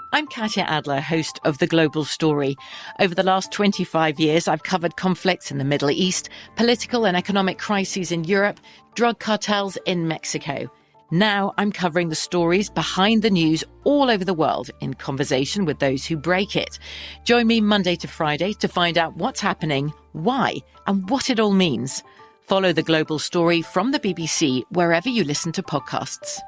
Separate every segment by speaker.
Speaker 1: I'm Katya Adler, host of The Global Story. Over the last 25 years, I've covered conflicts in the Middle East, political and economic crises in Europe, drug cartels in Mexico. Now I'm covering the stories behind the news all over the world in conversation with those who break it. Join me Monday to Friday to find out what's happening, why, and what it all means. Follow The Global Story from the BBC wherever you listen to podcasts.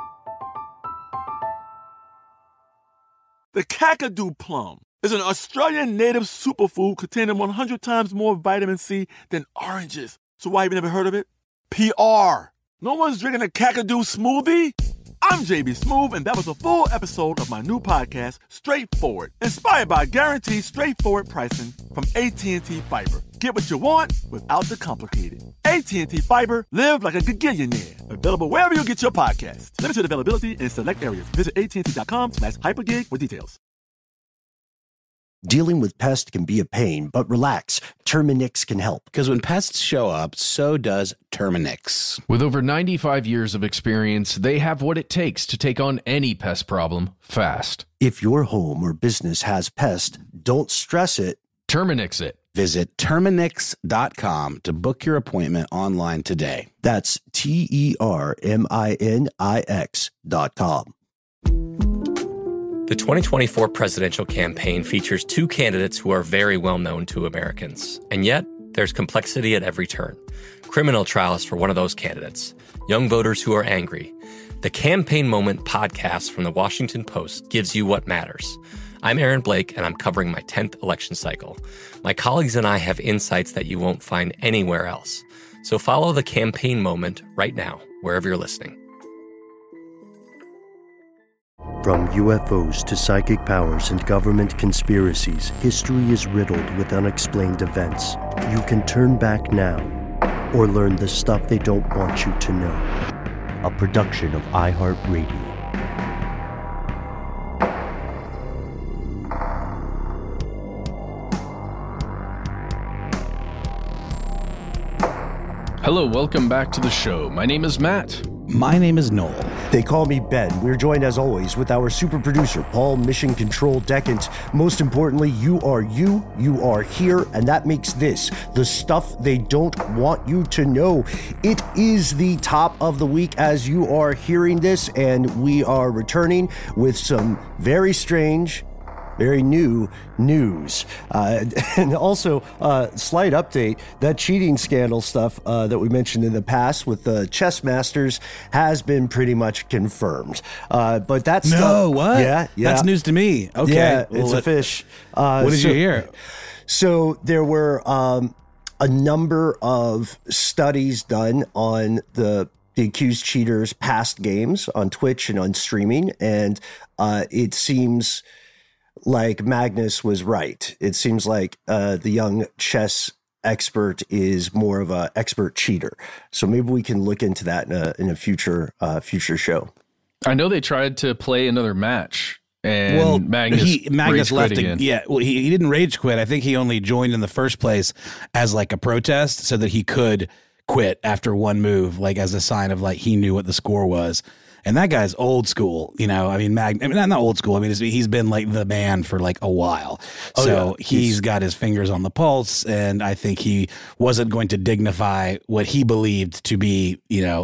Speaker 2: The Kakadu plum is an Australian native superfood containing 100 times more vitamin C than oranges. So why have you never heard of it? PR. No one's drinking a Kakadu smoothie? I'm JB Smoove, and that was a full episode of my new podcast, Straightforward, inspired by guaranteed straightforward pricing from AT&T Fiber. Get what you want without the complicated. AT&T Fiber, live like a gigillionaire. Available wherever you get your podcasts. Limited availability in select areas. Visit AT&T.com/hypergig for details.
Speaker 3: Dealing with pests can be a pain, but relax. Terminix can help.
Speaker 4: Because when pests show up, so does Terminix.
Speaker 5: With over 95 years of experience, they have what it takes to take on any pest problem fast.
Speaker 3: If your home or business has pests, don't stress it.
Speaker 5: Terminix it.
Speaker 4: Visit Terminix.com to book your appointment online today.
Speaker 3: That's TERMINIX.com.
Speaker 6: The 2024 presidential campaign features two candidates who are very well known to Americans. And yet, there's complexity at every turn. Criminal trials for one of those candidates. Young voters who are angry. The Campaign Moment podcast from the Washington Post gives you what matters. I'm Aaron Blake, and I'm covering my 10th election cycle. My colleagues and I have insights that you won't find anywhere else. So follow The Campaign Moment right now, wherever you're listening.
Speaker 3: From UFOs to psychic powers and government conspiracies, history is riddled with unexplained events. You can turn back now or learn the stuff they don't want you to know. A production of iHeartRadio.
Speaker 5: Hello, welcome back to the show. My name is Matt.
Speaker 4: My name is Noel.
Speaker 3: They call me Ben. We're joined as always with our super producer, Paul Mission Control Decant. Most importantly, you are here, and that makes this the stuff they don't want you to know. It is the top of the week as you are hearing this, and we are returning with some very strange, very new news. And also, slight update, that cheating scandal stuff that we mentioned in the past with the chess masters has been pretty much confirmed. But that's...
Speaker 4: No, what?
Speaker 3: Yeah.
Speaker 4: That's news to me. Okay.
Speaker 3: Yeah, it's a fish.
Speaker 4: What did you hear?
Speaker 3: So there were a number of studies done on the accused cheaters' past games on Twitch and on streaming, and it seems like Magnus was right. It seems like the young chess expert is more of an expert cheater. So maybe we can look into that in a future show.
Speaker 5: I know they tried to play another match, and Magnus
Speaker 4: left
Speaker 5: again.
Speaker 4: Yeah, well, he didn't rage quit. I think he only joined in the first place as like a protest so that he could quit after one move, like as a sign of like he knew what the score was. And that guy's old school, you know. I mean, not old school. I mean, he's been like the man for like a while. So he's got his fingers on the pulse, and I think he wasn't going to dignify what he believed to be,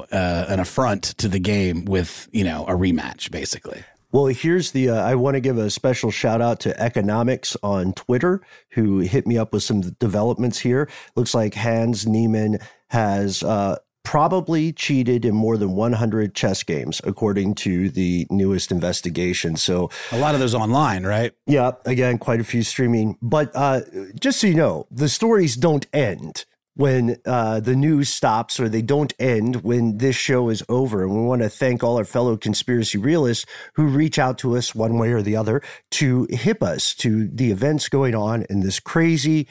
Speaker 4: an affront to the game with, a rematch, basically.
Speaker 3: Well, here's I want to give a special shout out to Economics on Twitter, who hit me up with some developments here. Looks like Hans Niemann has probably cheated in more than 100 chess games, according to the newest investigation. So
Speaker 4: a lot of those online, right?
Speaker 3: Yeah, again, quite a few streaming. But just so you know, the stories don't end when the news stops, or they don't end when this show is over. And we want to thank all our fellow conspiracy realists who reach out to us one way or the other to hip us to the events going on in this crazy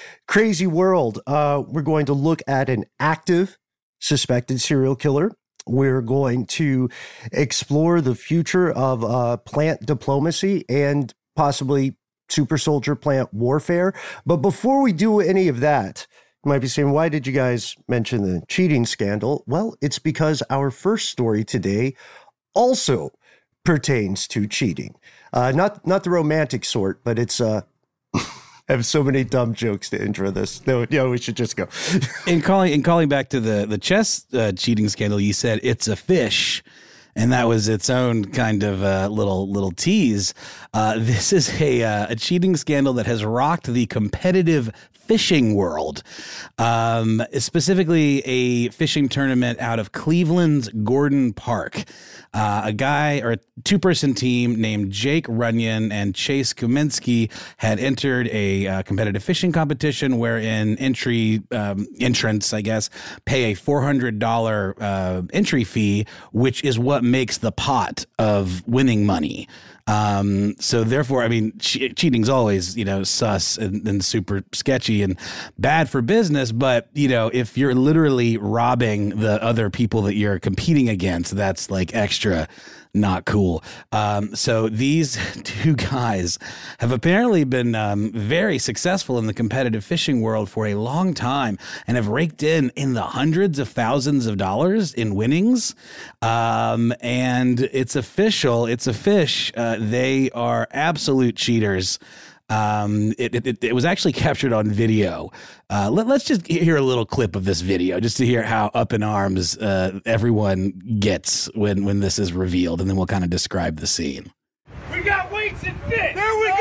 Speaker 3: world. We're going to look at an active suspected serial killer. We're going to explore the future of plant diplomacy and possibly super soldier plant warfare. But before we do any of that, you might be saying, why did you guys mention the cheating scandal? Well, it's because our first story today also pertains to cheating. Not the romantic sort, but it's I have so many dumb jokes to intro this. No, we should just go.
Speaker 4: In calling back to the chess cheating scandal, you said it's a fish, and that was its own kind of little tease. This is a cheating scandal that has rocked the competitive fishing world, specifically a fishing tournament out of Cleveland's Gordon Park. A guy or a two-person team named Jake Runyon and Chase Kuminski had entered a competitive fishing competition wherein entrants, I guess, pay a $400 entry fee, which is what makes the pot of winning money. So therefore, I mean, cheating's always, sus and super sketchy and bad for business. But, if you're literally robbing the other people that you're competing against, that's like extra not cool. So these two guys have apparently been very successful in the competitive fishing world for a long time and have raked in the hundreds of thousands of dollars in winnings. And it's official. It's a fish. They are absolute cheaters. It was actually captured on video. Let's just hear a little clip of this video just to hear how up in arms everyone gets when this is revealed, and then we'll kind of describe the scene.
Speaker 7: We got weights and fish. There we go.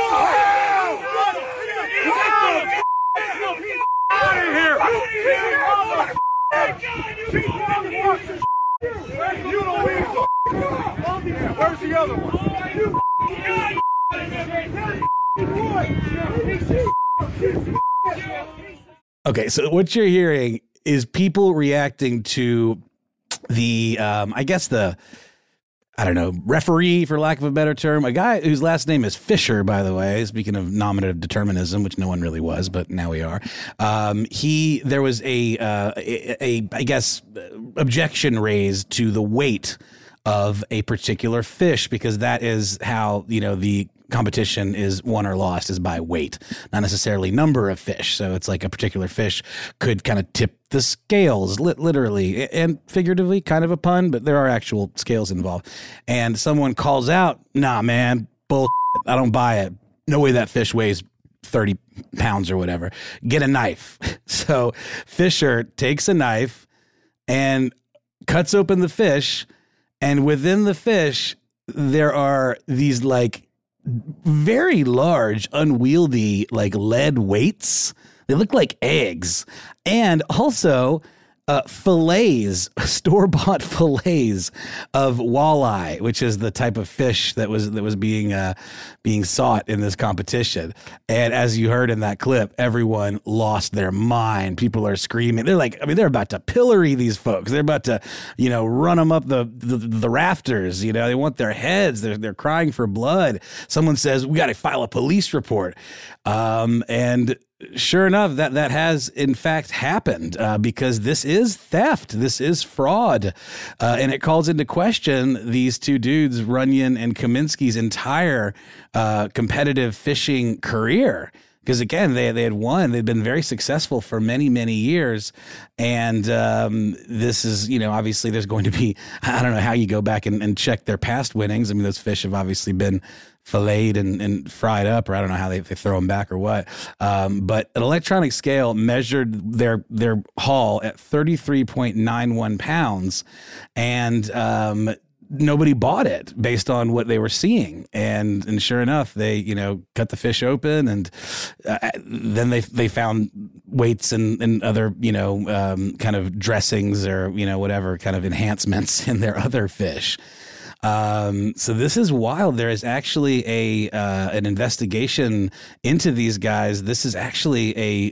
Speaker 7: Out of here. Where's the other one?
Speaker 4: Okay, so what you're hearing is people reacting to the, referee, for lack of a better term, a guy whose last name is Fisher, by the way, speaking of nominative determinism, which no one really was, but now we are. There was a objection raised to the weight of a particular fish, because that is how, the competition is won or lost, is by weight, not necessarily number of fish. So it's like a particular fish could kind of tip the scales, literally and figuratively, kind of a pun, but there are actual scales involved. And someone calls out, "Nah, man, bull, I don't buy it. No way that fish weighs 30 pounds or whatever. Get a knife." So Fisher takes a knife and cuts open the fish, and within the fish, there are these very large, unwieldy, lead weights. They look like eggs. And also fillets, store-bought fillets of walleye, which is the type of fish that was being sought in this competition. And as you heard in that clip, everyone lost their mind. People are screaming. They're about to pillory these folks. They're about to, run them up the rafters. They want their heads. They're crying for blood. Someone says, "We got to file a police report." And sure enough, that has in fact happened, because this is theft. This is fraud. And it calls into question these two dudes, Runyon and Kuminski's, entire competitive fishing career. Because again, they had won. They'd been very successful for many, many years. And this is, obviously there's going to be, I don't know how you go back and check their past winnings. I mean, those fish have obviously been filleted and fried up, or I don't know how they throw them back or what. But an electronic scale measured their haul at 33.91 pounds. And nobody bought it based on what they were seeing. And sure enough, they, cut the fish open, and then they found weights and other, kind of dressings or, whatever kind of enhancements in their other fish. So this is wild. There is actually an investigation into these guys. This is actually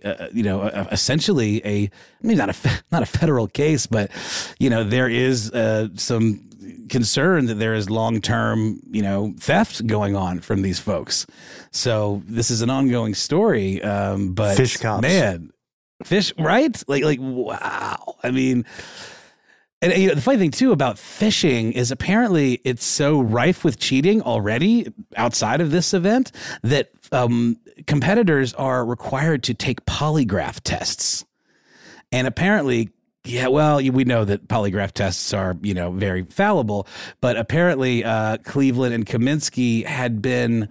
Speaker 4: essentially maybe not a federal case, but there is some concern that there is long-term, theft going on from these folks. So this is an ongoing story. But
Speaker 3: fish cops,
Speaker 4: man, fish, right? Like, wow. I mean, and the funny thing too about fishing is apparently it's so rife with cheating already outside of this event that competitors are required to take polygraph tests. And apparently Yeah, well, we know that polygraph tests are, very fallible, but apparently Cleveland and Kaminsky had been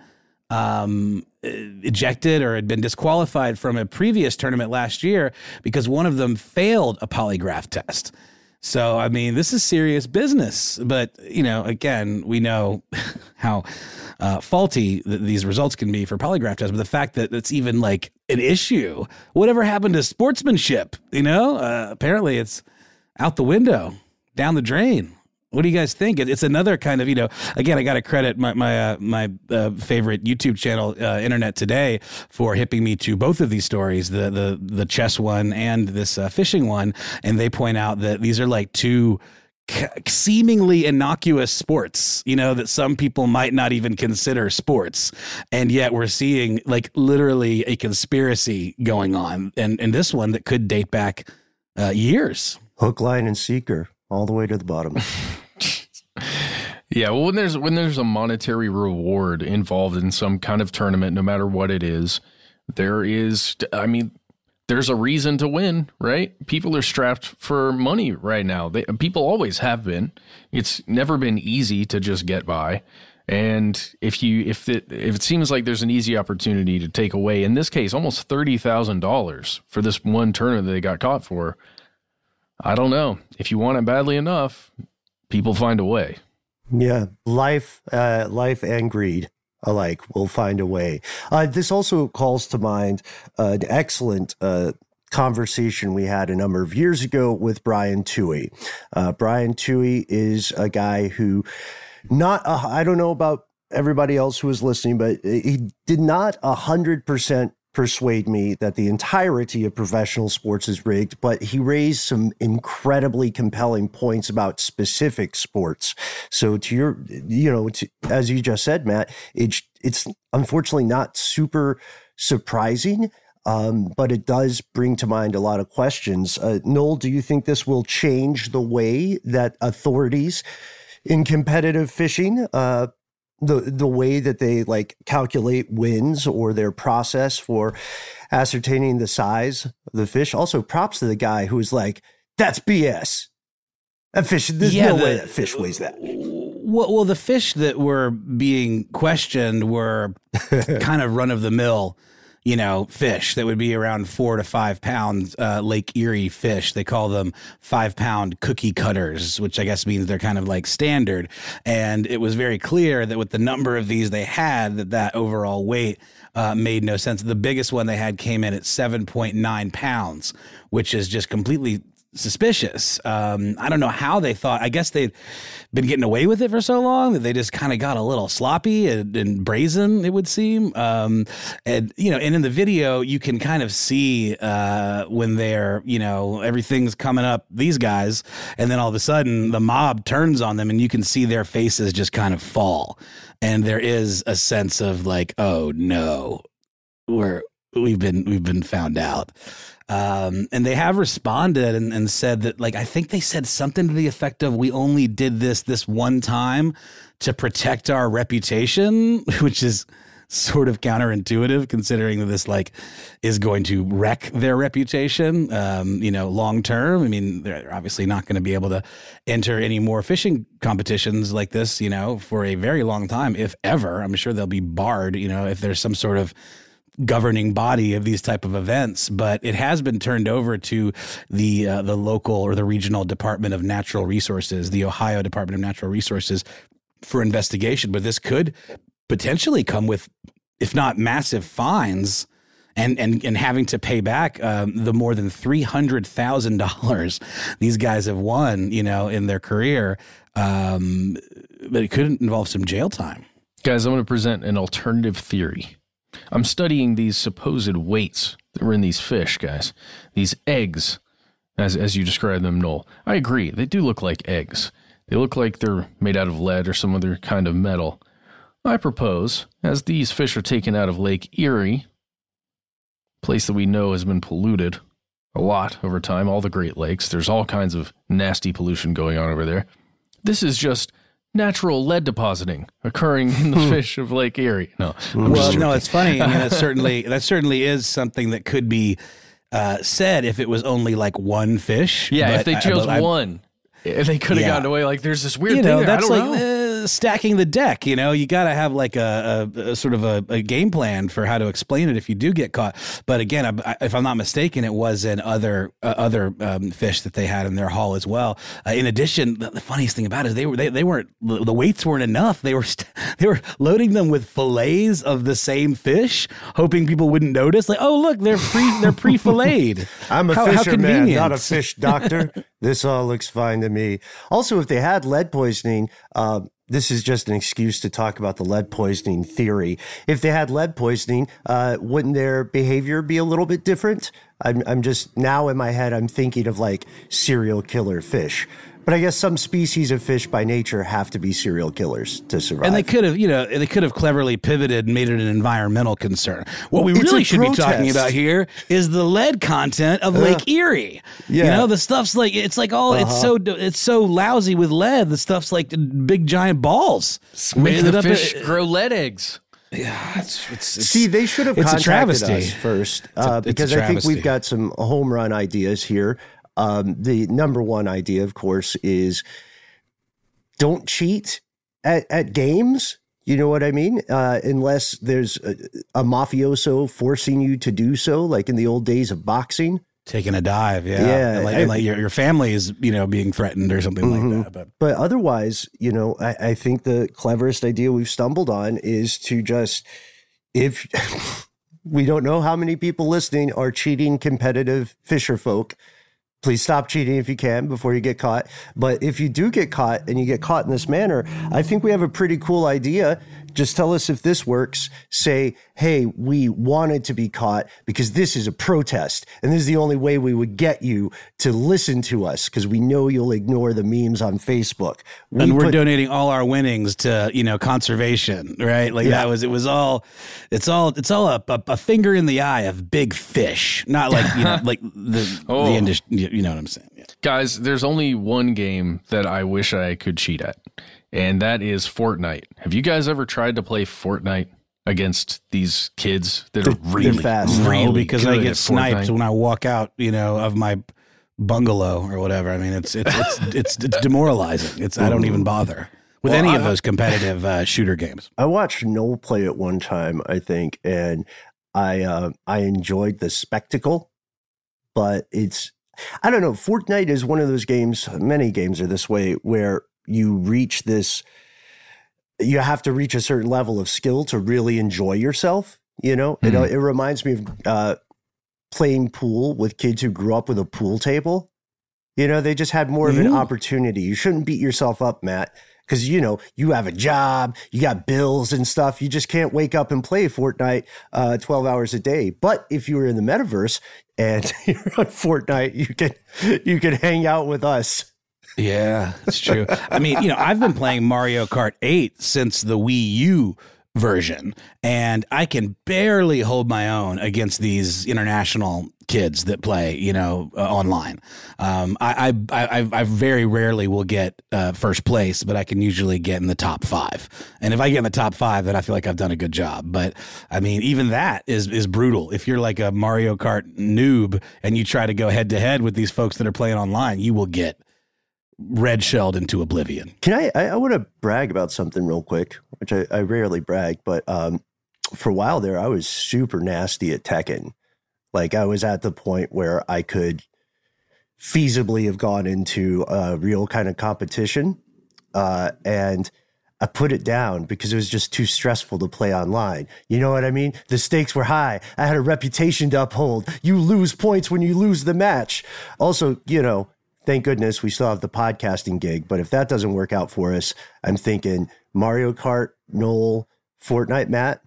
Speaker 4: ejected or had been disqualified from a previous tournament last year because one of them failed a polygraph test. So, I mean, this is serious business. But, again, we know how faulty these results can be for polygraph tests. But the fact that it's even like an issue, whatever happened to sportsmanship, apparently it's out the window, down the drain. What do you guys think? It's another kind of, again, I got to credit my favorite YouTube channel, Internet Today, for hipping me to both of these stories, the chess one and this fishing one. And they point out that these are like two seemingly innocuous sports, that some people might not even consider sports. And yet we're seeing like literally a conspiracy going on. And this one that could date back years.
Speaker 3: Hook, line, and seeker, all the way to the bottom.
Speaker 5: Yeah, well, when there's a monetary reward involved in some kind of tournament, no matter what it is, there's a reason to win, right? People are strapped for money right now. People always have been. It's never been easy to just get by. And if it seems like there's an easy opportunity to take away, in this case, almost $30,000 for this one tournament that they got caught for, I don't know. If you want it badly enough, people find a way.
Speaker 3: Yeah, life and greed alike will find a way. This also calls to mind an excellent conversation we had a number of years ago with Brian Tuohy. Brian Tuohy is a guy who I don't know about everybody else who was listening, but he did not 100% persuade me that the entirety of professional sports is rigged, but he raised some incredibly compelling points about specific sports. So to your, as you just said, Matt, it's unfortunately not super surprising, but it does bring to mind a lot of questions. Noel, do you think this will change the way that authorities in competitive fishing, the way that they like calculate wins or their process for ascertaining the size of the fish? Also, props to the guy who was like, "That's BS. That fish. There's no way that fish weighs that."
Speaker 4: Well, the fish that were being questioned were kind of run of the mill, fish that would be around 4 to 5 pounds, Lake Erie fish. They call them 5-pound cookie cutters, which I guess means they're kind of like standard. And it was very clear that with the number of these they had, that overall weight made no sense. The biggest one they had came in at 7.9 pounds, which is just completely suspicious. I don't know how they thought. I guess they'd been getting away with it for so long that they just kind of got a little sloppy and brazen, it would seem. And in the video, you can kind of see when they're, everything's coming up, these guys, and then all of a sudden the mob turns on them and you can see their faces just kind of fall. And there is a sense of like, oh no, we've been found out. And they have responded and said that, like, I think they said something to the effect of, we only did this one time to protect our reputation, which is sort of counterintuitive considering that this like is going to wreck their reputation, long term. I mean, they're obviously not going to be able to enter any more fishing competitions like this, for a very long time, if ever. I'm sure they'll be barred, if there's some sort of governing body of these type of events, but it has been turned over to the local or the regional Department of Natural Resources, the Ohio Department of Natural Resources, for investigation. But this could potentially come with, if not massive fines, and having to pay back the more than $300,000 these guys have won, in their career. But it could involve some jail time.
Speaker 5: Guys, I'm going to present an alternative theory. I'm studying these supposed weights that were in these fish, guys. These eggs, as you described them, Noel. I agree. They do look like eggs. They look like they're made out of lead or some other kind of metal. I propose, as these fish are taken out of Lake Erie, a place that we know has been polluted a lot over time, all the Great Lakes. There's all kinds of nasty pollution going on over there. This is just natural lead depositing occurring in the fish of Lake Erie. No,
Speaker 4: well, no, it's funny. I mean, that certainly is something that could be said if it was only like one fish.
Speaker 5: Yeah,
Speaker 4: but
Speaker 5: if they chose one, they could have gotten away. Like, there's this weird thing there.
Speaker 4: That's
Speaker 5: I don't know.
Speaker 4: Stacking the deck. You got to have like a sort of a game plan for how to explain it if you do get caught. But again, if I'm not mistaken, it was in other fish that they had in their haul as well. In addition, the funniest thing about it is they weren't, the weights weren't enough. They were loading them with fillets of the same fish, hoping people wouldn't notice. Like, oh look, they're pre-filleted.
Speaker 3: I'm a fisherman, not a fish doctor. This all looks fine to me. Also, if they had lead poisoning, this is just an excuse to talk about the lead poisoning theory. If they had lead poisoning, wouldn't their behavior be a little bit different? I'm just, now in my head, I'm thinking of like serial killer fish. But I guess some species of fish by nature have to be serial killers to survive.
Speaker 4: And they could have cleverly pivoted and made it an environmental concern. What we really should be talking about here is the lead content of Lake Erie. Yeah. The stuff's like, it's like all, it's so lousy with lead. The stuff's like big giant balls.
Speaker 5: Make the fish grow lead eggs.
Speaker 4: Yeah,
Speaker 3: see, they should have contacted us first because I think we've got some home run ideas here. The number one idea, of course, is don't cheat at games. You know what I mean? Unless there's a mafioso forcing you to do so, like in the old days of boxing.
Speaker 4: Taking a dive, yeah. And like your family is, being threatened or something like that.
Speaker 3: But otherwise, I think the cleverest idea we've stumbled on is to just, if we don't know how many people listening are cheating competitive fisher folk, please stop cheating if you can before you get caught. But if you do get caught and you get caught in this manner, I think we have a pretty cool idea. Just tell us if this works. Say, hey, we wanted to be caught because this is a protest. And this is the only way we would get you to listen to us because we know you'll ignore the memes on Facebook.
Speaker 4: We're donating all our winnings to, conservation, right? Like it's all a finger in the eye of big fish, not like, like the industry, you know what I'm saying? Yeah.
Speaker 5: Guys, there's only one game that I wish I could cheat at. And that is Fortnite. Have you guys ever tried to play Fortnite against these kids that are really fast?
Speaker 4: No, because I get sniped when I walk out, of my bungalow or whatever. I mean, it's demoralizing. I don't even bother with any of those competitive shooter games.
Speaker 3: I watched Noel play it one time, I think, and I enjoyed the spectacle, but I don't know. Fortnite is one of those games. Many games are this way where you have to reach a certain level of skill to really enjoy yourself. It reminds me of playing pool with kids who grew up with a pool table. They just had more of an opportunity. You shouldn't beat yourself up, Matt, because, you have a job, you got bills and stuff. You just can't wake up and play Fortnite 12 hours a day. But if you were in the metaverse and you're on Fortnite, you can hang out with us.
Speaker 4: Yeah, it's true. I mean, I've been playing Mario Kart 8 since the Wii U version, and I can barely hold my own against these international kids that play, online. I very rarely will get first place, but I can usually get in the top 5. And if I get in the top 5, then I feel like I've done a good job. But I mean, even that is brutal. If you're like a Mario Kart noob and you try to go head to head with these folks that are playing online, you will get red shelled into oblivion.
Speaker 3: Can I want to brag about something real quick, which I rarely brag, but for a while there, I was super nasty at Tekken. Like I was at the point where I could feasibly have gone into a real kind of competition. And I put it down because it was just too stressful to play online. You know what I mean? The stakes were high. I had a reputation to uphold. You lose points when you lose the match. Also, thank goodness we still have the podcasting gig. But if that doesn't work out for us, I'm thinking Mario Kart, Noel, Fortnite, Matt.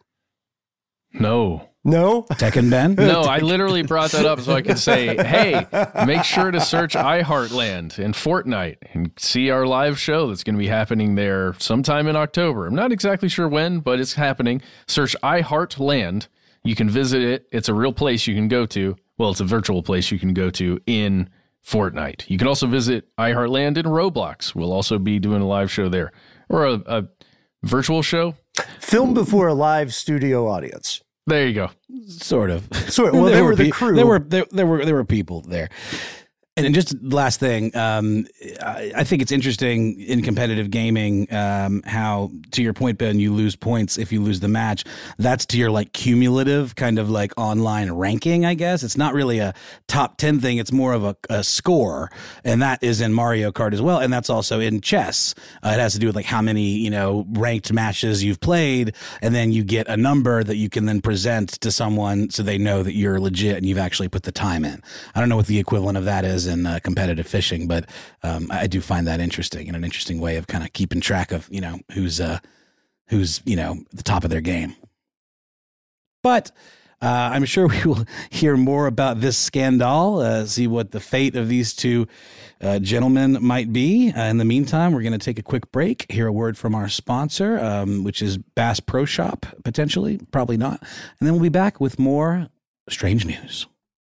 Speaker 5: No.
Speaker 4: Tekken Ben?
Speaker 5: No, I literally brought that up so I could say, hey, make sure to search iHeartland and Fortnite and see our live show that's going to be happening there sometime in October. I'm not exactly sure when, but it's happening. Search iHeartland. You can visit it. It's a real place you can go to. Well, it's a virtual place you can go to in Fortnite. You can also visit iHeartland in Roblox. We'll also be doing a live show there, or a virtual show.
Speaker 3: Filmed before a live studio audience.
Speaker 5: There you go.
Speaker 4: Sort of.
Speaker 3: Well, they were the crew.
Speaker 4: There were people there. And just last thing, I think it's interesting in competitive gaming how, to your point, Ben, you lose points if you lose the match. That's to your like cumulative kind of like online ranking, I guess. It's not really a top 10 thing. It's more of a score. And that is in Mario Kart as well. And that's also in chess. It has to do with like how many, ranked matches you've played. And then you get a number that you can then present to someone so they know that you're legit and you've actually put the time in. I don't know what the equivalent of that is in competitive fishing, but I do find that interesting and an interesting way of kind of keeping track of who's the top of their game. But I'm sure we will hear more about this scandal, see what the fate of these two gentlemen might be. In the meantime, we're going to take a quick break, hear a word from our sponsor, which is Bass Pro Shop, potentially, probably not, and then we'll be back with more strange news.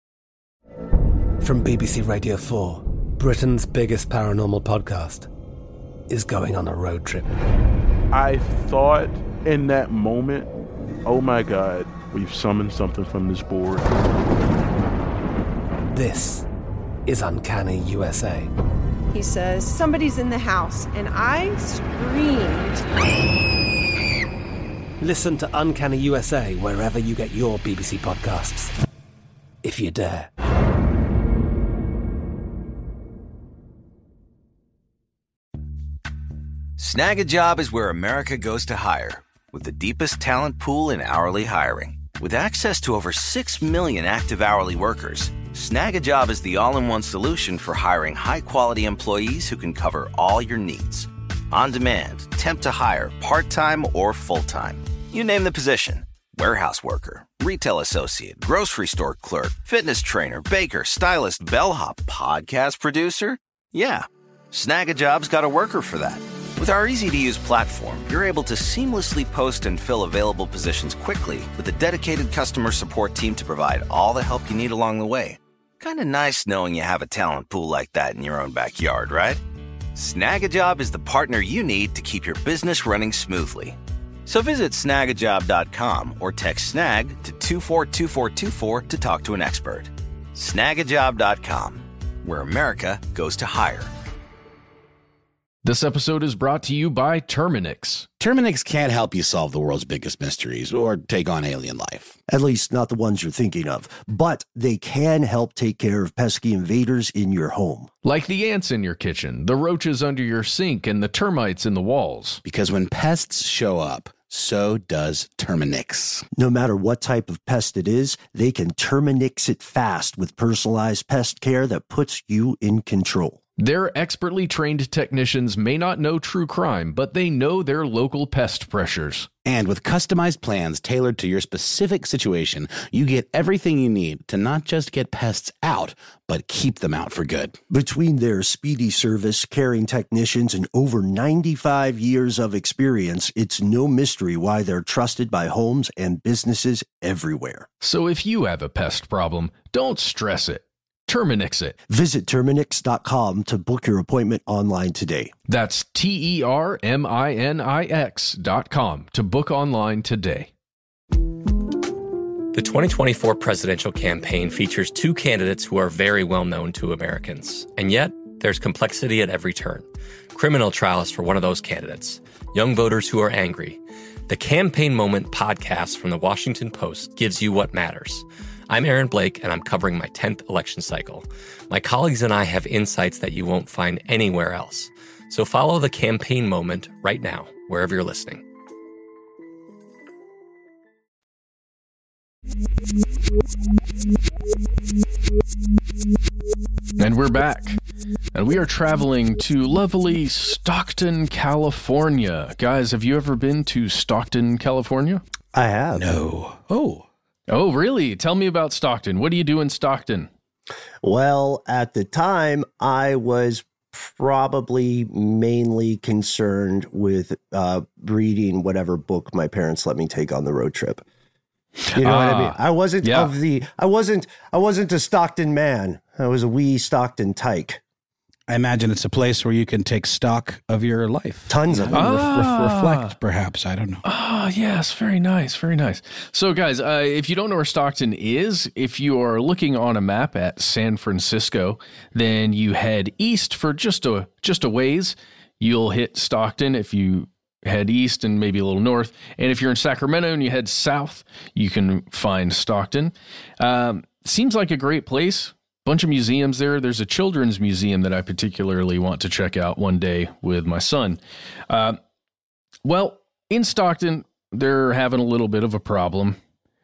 Speaker 8: From BBC Radio 4, Britain's biggest paranormal podcast is going on a road trip.
Speaker 9: I thought in that moment, oh my God, we've summoned something from this board.
Speaker 8: This is Uncanny USA.
Speaker 10: He says, somebody's in the house, and I screamed.
Speaker 8: Listen to Uncanny USA wherever you get your BBC podcasts, if you dare.
Speaker 11: Snag a Job is where America goes to hire, with the deepest talent pool in hourly hiring. With access to over 6 million active hourly workers, Snag a Job is the all-in-one solution for hiring high-quality employees who can cover all your needs. On demand, temp to hire, part-time or full-time. You name the position. Warehouse worker, retail associate, grocery store clerk, fitness trainer, baker, stylist, bellhop, podcast producer. Yeah, Snag a Job's got a worker for that. With our easy-to-use platform, you're able to seamlessly post and fill available positions quickly with a dedicated customer support team to provide all the help you need along the way. Kind of nice knowing you have a talent pool like that in your own backyard, right? Snag a Job is the partner you need to keep your business running smoothly. So visit snagajob.com or text snag to 242424 to talk to an expert. Snagajob.com, where America goes to hire.
Speaker 5: This episode is brought to you by Terminix.
Speaker 4: Terminix can't help you solve the world's biggest mysteries or take on alien life.
Speaker 3: At least not the ones you're thinking of. But they can help take care of pesky invaders in your home.
Speaker 5: Like the ants in your kitchen, the roaches under your sink, and the termites in the walls.
Speaker 4: Because when pests show up, so does Terminix.
Speaker 3: No matter what type of pest it is, they can Terminix it fast with personalized pest care that puts you in control.
Speaker 5: Their expertly trained technicians may not know true crime, but they know their local pest pressures.
Speaker 4: And with customized plans tailored to your specific situation, you get everything you need to not just get pests out, but keep them out for good.
Speaker 3: Between their speedy service, caring technicians, and over 95 years of experience, it's no mystery why they're trusted by homes and businesses everywhere.
Speaker 5: So if you have a pest problem, don't stress it. Terminix it.
Speaker 3: Visit Terminix.com to book your appointment online today.
Speaker 5: That's TERMINIX.com to book online today.
Speaker 6: The 2024 presidential campaign features two candidates who are very well known to Americans. And yet, there's complexity at every turn. Criminal trials for one of those candidates. Young voters who are angry. The Campaign Moment podcast from the Washington Post gives you what matters. I'm Aaron Blake, and I'm covering my 10th election cycle. My colleagues and I have insights that you won't find anywhere else. So follow the Campaign Moment right now, wherever you're listening.
Speaker 5: And we're back. And we are traveling to lovely Stockton, California. Guys, have you ever been to Stockton, California?
Speaker 3: I have.
Speaker 4: No.
Speaker 5: Oh, really? Tell me about Stockton. What do you do in Stockton?
Speaker 3: Well, at the time, I was probably mainly concerned with reading whatever book my parents let me take on the road trip. You know what I mean? I wasn't I wasn't a Stockton man. I was a wee Stockton tyke.
Speaker 4: I imagine it's a place where you can take stock of your life.
Speaker 3: Tons of them.
Speaker 4: Reflect, perhaps. I don't know.
Speaker 5: Ah, yes. Very nice. Very nice. So, guys, if you don't know where Stockton is, if you are looking on a map at San Francisco, then you head east for just a ways. You'll hit Stockton if you head east and maybe a little north. And if you're in Sacramento and you head south, you can find Stockton. Seems like a great place. Bunch of museums there. There's a children's museum that I particularly want to check out one day with my son. Well, in Stockton, they're having a little bit of a problem.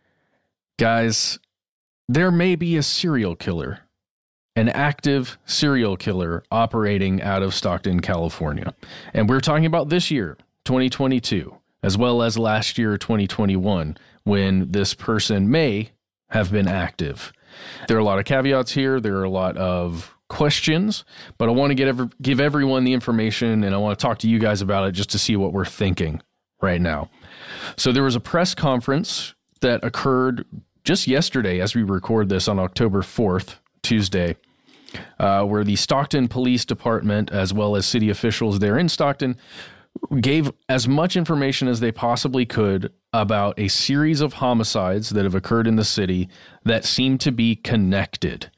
Speaker 5: Guys, there may be a serial killer, an active serial killer operating out of Stockton, California. And we're talking about this year, 2022, as well as last year, 2021, when this person may have been active. There are a lot of caveats here. There are a lot of questions, but I want to give everyone the information, and I want to talk to you guys about it just to see what we're thinking right now. So there was a press conference that occurred just yesterday as we record this on October 4th, Tuesday, where the Stockton Police Department, as well as city officials there in Stockton, gave as much information as they possibly could about a series of homicides that have occurred in the city that seem to be connected.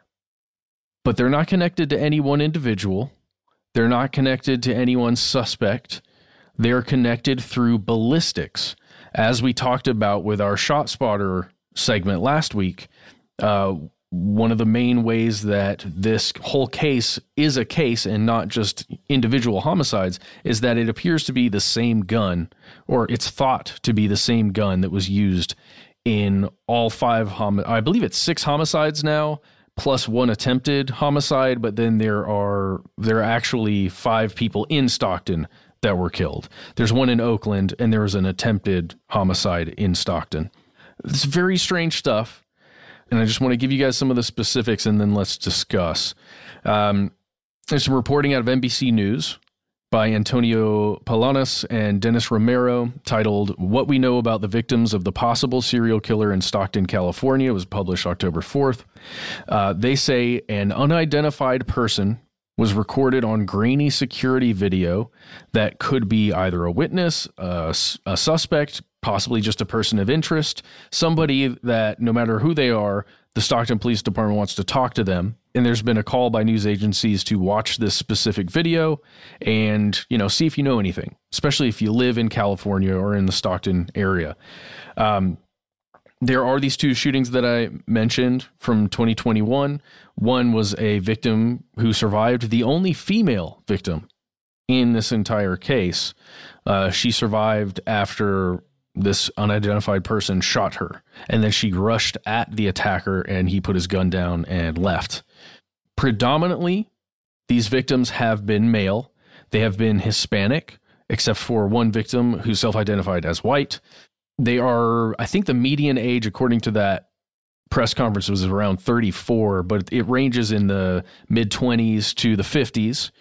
Speaker 5: But they're not connected to any one individual. They're not connected to any one suspect. They're connected through ballistics. As we talked about with our ShotSpotter segment last week, one of the main ways that this whole case is a case and not just individual homicides is that it appears to be the same gun, or it's thought to be the same gun that was used in all 5 I believe it's 6 homicides now, plus 1 attempted homicide, but then there are actually 5 people in Stockton that were killed. There's one in Oakland, and there was an attempted homicide in Stockton. It's very strange stuff. And I just want to give you guys some of the specifics, and then let's discuss. There's some reporting out of NBC News by Antonio Palanas and Dennis Romero titled, "What We Know About the Victims of the Possible Serial Killer in Stockton, California." It was published October 4th. They say an unidentified person was recorded on grainy security video that could be either a witness, a suspect, possibly just a person of interest, somebody that no matter who they are, the Stockton Police Department wants to talk to them. And there's been a call by news agencies to watch this specific video and, see if you know anything, especially if you live in California or in the Stockton area. There are these 2 shootings that I mentioned from 2021. One was a victim who survived, the only female victim in this entire case. She survived after this unidentified person shot her, and then she rushed at the attacker and he put his gun down and left. Predominantly, these victims have been male. They have been Hispanic, except for one victim who self-identified as white. They are, I think the median age, according to that press conference, was around 34, but it ranges in the mid-20s to the 50s.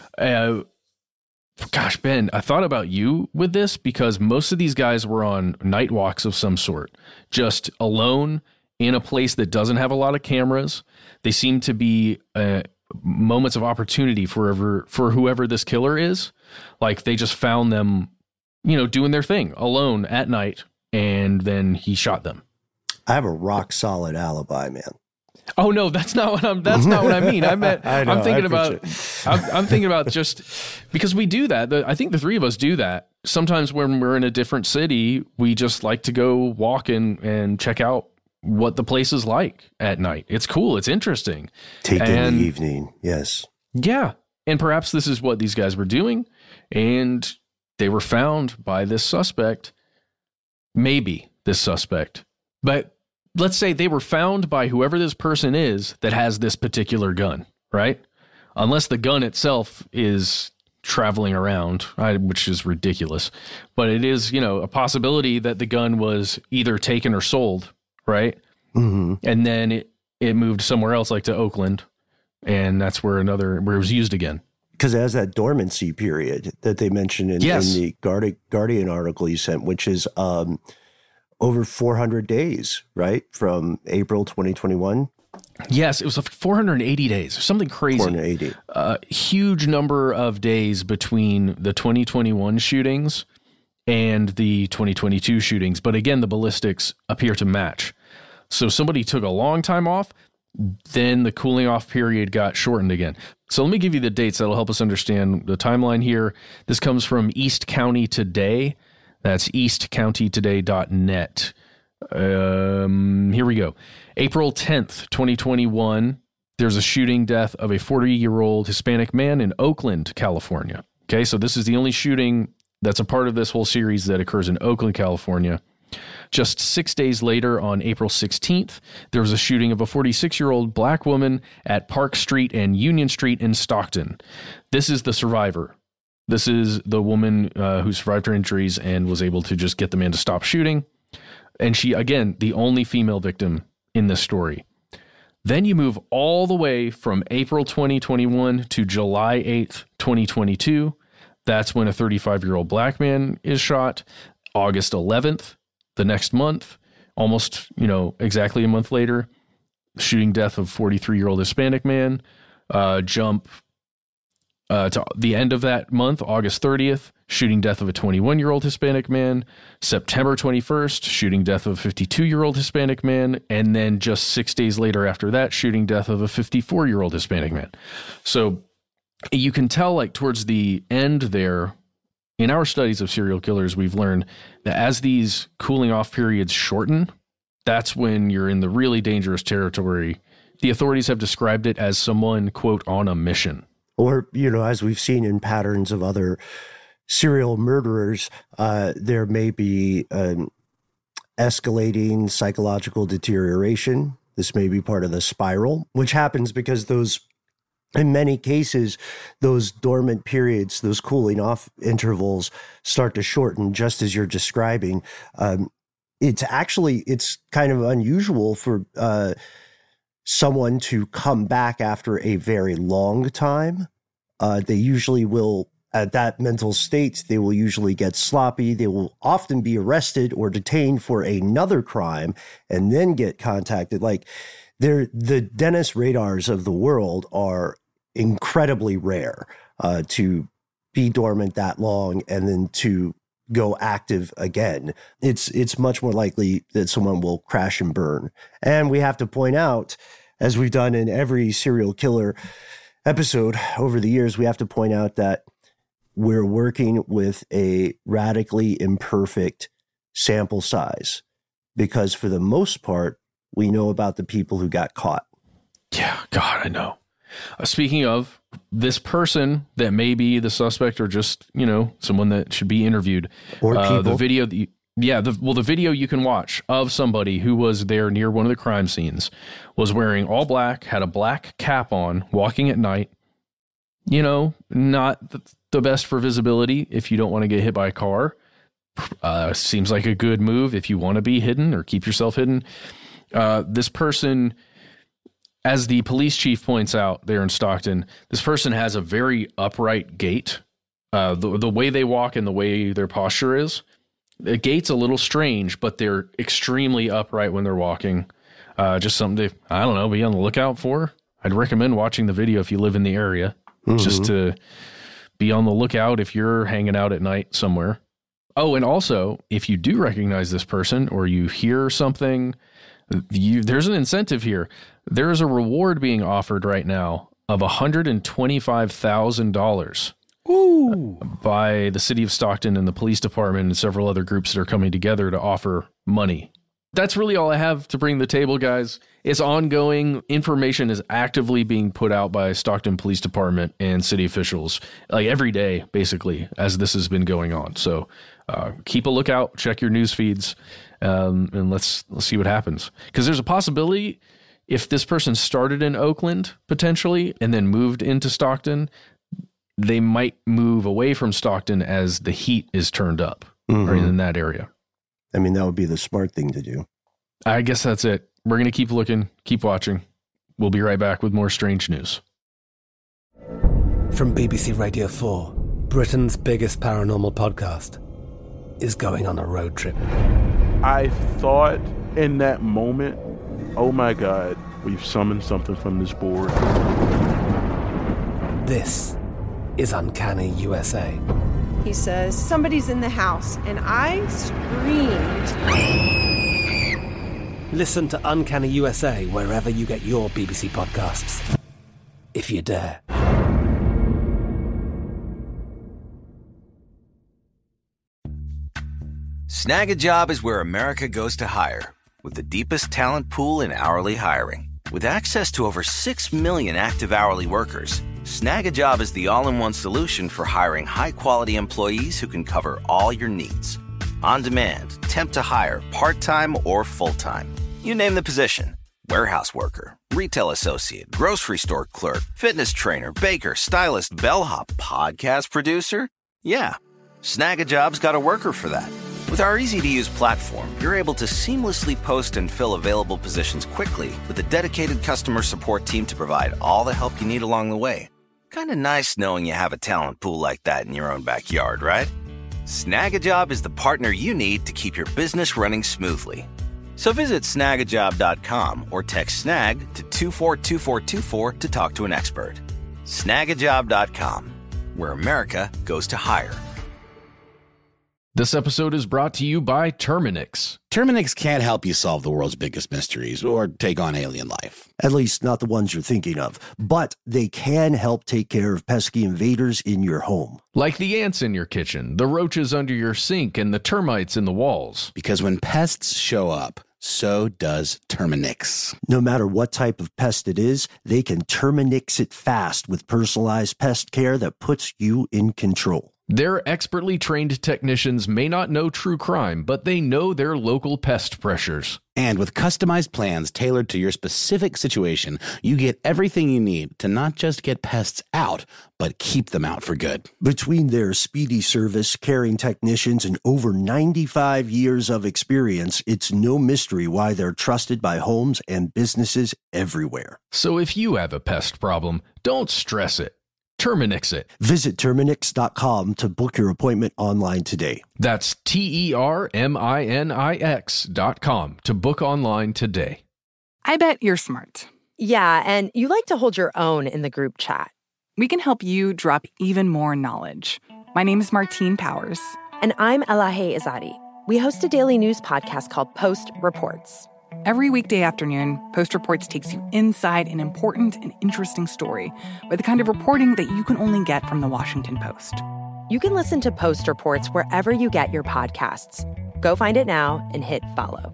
Speaker 5: Gosh, Ben, I thought about you with this because most of these guys were on night walks of some sort, just alone in a place that doesn't have a lot of cameras. They seem to be moments of opportunity for whoever this killer is. Like they just found them, doing their thing alone at night, and then he shot them.
Speaker 3: I have a rock solid alibi, man.
Speaker 5: Oh no, that's not what I mean. I'm thinking about just because we do that. I think the 3 of us do that. Sometimes when we're in a different city, we just like to go walk and check out what the place is like at night. It's cool. It's interesting.
Speaker 3: Take in the evening. Yes.
Speaker 5: Yeah. And perhaps this is what these guys were doing, and they were found by this suspect. Maybe this suspect, but let's say they were found by whoever this person is that has this particular gun, right? Unless the gun itself is traveling around, which is ridiculous. But it is, a possibility that the gun was either taken or sold, right?
Speaker 3: Mm-hmm.
Speaker 5: And then it moved somewhere else, like to Oakland, and that's where it was used again.
Speaker 3: Because it has that dormancy period that they mentioned in the Guardian article you sent, which is over 400 days, right? From April 2021
Speaker 5: Yes, it was 480 days, something crazy.
Speaker 3: 480.
Speaker 5: Huge number of days between the 2021 shootings and the 2022 shootings. But again, the ballistics appear to match. So somebody took a long time off, then the cooling off period got shortened again. So let me give you the dates that'll help us understand the timeline here. This comes from East County Today. That's eastcountytoday.net. Here we go. April 10th, 2021, there's a shooting death of a 40-year-old Hispanic man in Oakland, California. Okay, so this is the only shooting that's a part of this whole series that occurs in Oakland, California. Just 6 days later, on April 16th, there was a shooting of a 46-year-old black woman at Park Street and Union Street in Stockton. This is the survivor. This is the woman who survived her injuries and was able to just get the man to stop shooting. And she, again, the only female victim in this story. Then you move all the way from April 2021 to July 8th, 2022. That's when a 35-year-old black man is shot. August 11th, the next month, almost, exactly a month later, shooting death of 43-year-old Hispanic man. Jump to the end of that month, August 30th, shooting death of a 21-year-old Hispanic man. September 21st, shooting death of a 52-year-old Hispanic man. And then just 6 days later after that, shooting death of a 54-year-old Hispanic man. So you can tell, like, towards the end there, in our studies of serial killers, we've learned that as these cooling off periods shorten, that's when you're in the really dangerous territory. The authorities have described it as someone, quote, on a mission.
Speaker 3: Or, as we've seen in patterns of other serial murderers, there may be escalating psychological deterioration. This may be part of the spiral, which happens because in many cases, those dormant periods, those cooling off intervals start to shorten, just as you're describing. It's kind of unusual for someone to come back after a very long time. They usually will, at that mental state, they will usually get sloppy. They will often be arrested or detained for another crime and then get contacted. Like, the Dennis Radars of the world are incredibly rare to be dormant that long and then to go active again. It's much more likely that someone will crash and burn. And we have to point out, as we've done in every serial killer episode over the years, we have to point out that we're working with a radically imperfect sample size because for the most part, we know about the people who got caught.
Speaker 5: Yeah, God, I know. Speaking of this person that may be the suspect or just, someone that should be interviewed.
Speaker 3: Or people.
Speaker 5: The video, the video you can watch of somebody who was there near one of the crime scenes was wearing all black, had a black cap on, walking at night. Not the best for visibility if you don't want to get hit by a car. Seems like a good move if you want to be hidden or keep yourself hidden. This person, as the police chief points out there in Stockton, this person has a very upright gait. The way they walk and the way their posture is, the gait's a little strange, but they're extremely upright when they're walking. Just something to, be on the lookout for. I'd recommend watching the video if you live in the area, just to be on the lookout if you're hanging out at night somewhere. Oh, and also, if you do recognize this person or you hear something, there's an incentive here. There is a reward being offered right now of $125,000 by the city of Stockton and the police department and several other groups that are coming together to offer money. That's really all I have to bring to the table, guys. It's ongoing. Information is actively being put out by Stockton Police Department and city officials, like every day, basically, as this has been going on. So keep a lookout, check your news feeds, and let's see what happens. Because there's a possibility if this person started in Oakland, potentially, and then moved into Stockton, they might move away from Stockton as the heat is turned up right in that area.
Speaker 3: I mean, that would be the smart thing to do.
Speaker 5: I guess that's it. We're going to keep looking, keep watching. We'll be right back with more strange news.
Speaker 8: From BBC Radio 4, Britain's biggest paranormal podcast is going on a road trip.
Speaker 9: I thought in that moment, oh my God, we've summoned something from this board.
Speaker 8: This is Uncanny USA.
Speaker 10: He says, somebody's in the house, and I screamed.
Speaker 8: Listen to Uncanny USA wherever you get your BBC podcasts, if you dare.
Speaker 11: Snag a Job is where America goes to hire, with the deepest talent pool in hourly hiring. With access to over 6 million active hourly workers, Snag a Job is the all-in-one solution for hiring high-quality employees who can cover all your needs. On demand, temp to hire, part-time or full-time. You name the position. Warehouse worker, retail associate, grocery store clerk, fitness trainer, baker, stylist, bellhop, podcast producer. Yeah, Snag a Job's got a worker for that. With our easy-to-use platform, you're able to seamlessly post and fill available positions quickly with a dedicated customer support team to provide all the help you need along the way. Kind of nice knowing you have a talent pool like that in your own backyard, right? Snag a Job is the partner you need to keep your business running smoothly. So visit snagajob.com or text snag to 242424 to talk to an expert. Snagajob.com, where America goes to hire.
Speaker 5: This episode is brought to you by Terminix.
Speaker 4: Terminix can't help you solve the world's biggest mysteries or take on alien life.
Speaker 3: At least not the ones you're thinking of. But they can help take care of pesky invaders in your home.
Speaker 5: Like the ants in your kitchen, the roaches under your sink, and the termites in the walls.
Speaker 4: Because when pests show up, so does Terminix.
Speaker 3: No matter what type of pest it is, they can Terminix it fast with personalized pest care that puts you in control.
Speaker 5: Their expertly trained technicians may not know true crime, but they know their local pest pressures.
Speaker 4: And with customized plans tailored to your specific situation, you get everything you need to not just get pests out, but keep them out for good.
Speaker 3: Between their speedy service, caring technicians, and over 95 years of experience, it's no mystery why they're trusted by homes and businesses everywhere.
Speaker 5: So if you have a pest problem, don't stress it. Terminix it.
Speaker 3: Visit Terminix.com to book your appointment online today.
Speaker 5: That's TERMINIX.com to book online today.
Speaker 12: I bet you're smart.
Speaker 13: Yeah, and you like to hold your own in the group chat.
Speaker 12: We can help you drop even more knowledge. My name is Martine Powers.
Speaker 13: And I'm Elahe Izadi. We host a daily news podcast called Post Reports.
Speaker 12: Every weekday afternoon, Post Reports takes you inside an important and interesting story with the kind of reporting that you can only get from the Washington Post.
Speaker 13: You can listen to Post Reports wherever you get your podcasts. Go find it now and hit follow.